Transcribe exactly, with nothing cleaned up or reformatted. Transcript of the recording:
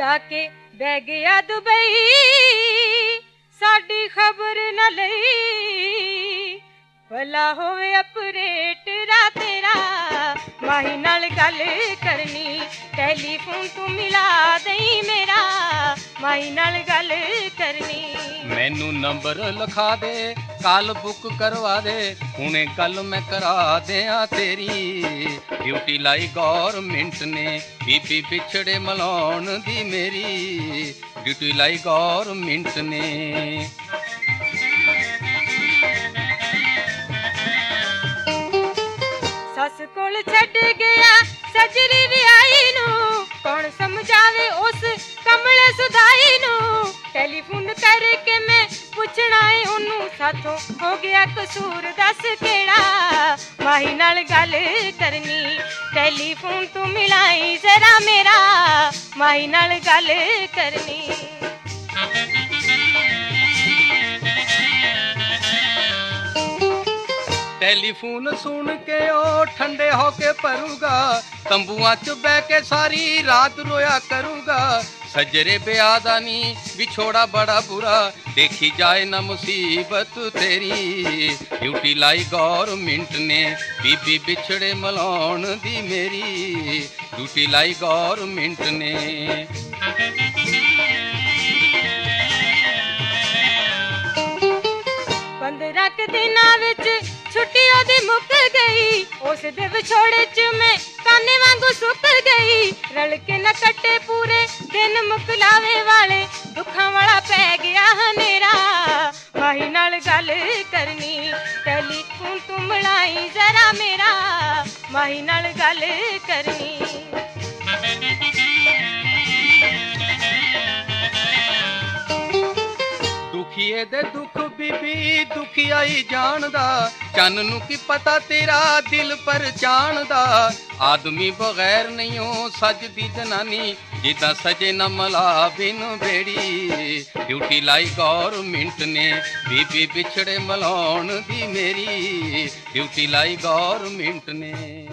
जाके बह गया दुबई, साडी खबर न लई। भला होवे ऑपरेटरा तेरा, माही नाल गल करनी, टैलीफोन तू मिला दई मेरा, माही नाल गल करनी। मैनू नंबर लिखा दे, कल बुक करवा दे, हुणे कल मैं करा दियां तेरी। ड्यूटी लाई गौरमेंट ने, बीबी बिछड़े मलाउण दी मेरी, ड्यूटी लाई गौरमेंट ने। सस कोल छड्ड गया सजरी विआई नू, कौन समझावे उस कमले सुधाई नू। टेलीफोन करके मैं पुछना है ओनू, साथों हो गया कसूर दस केड़ा, माही नाल गल करनी, टेलीफोन तू मिलाई जरा मेरा, माही नाल गल करनी। टेलीफोन सुन के ओ ठंडे होके परूगा, तंबुआ च बह के सारी रात रोया करूगा। सजरे ब्याह दा नी विछोड़ा बड़ा बुरा, देखी जाए ना मुसीबत तेरी। ड्यूटी लाई गौरमेंट ने, बीबी बिछड़े मलाउण दी मेरी, ड्यूटी लाई गौरमेंट ने। पंद्रह के दिनां विच छुट्टी ओदी मुक गई, उस दे विछोड़े च मैं काने वांगू सुक गई। रल के न कट्टे पूरे दिन मुकलावे वाले, दुखां वाला पै गया हनेरा, माही नाल गल करनी, टेलीफोन तू मिलाई जरा मेरा, माही नाल गल करनी। दुखिए दे दुख बीबी दुखियाई जानदा, चन नू की पता तेरा दिल पहचानदा। आदमी बगैर नहीं हो सजदी जनानी, जिदा सजे न मला बिन बेड़ी। ड्यूटी लाई गौरमेंट ने, बीबी बिछड़े मलाउण दी मेरी, ड्यूटी लाई गौरमेंट ने।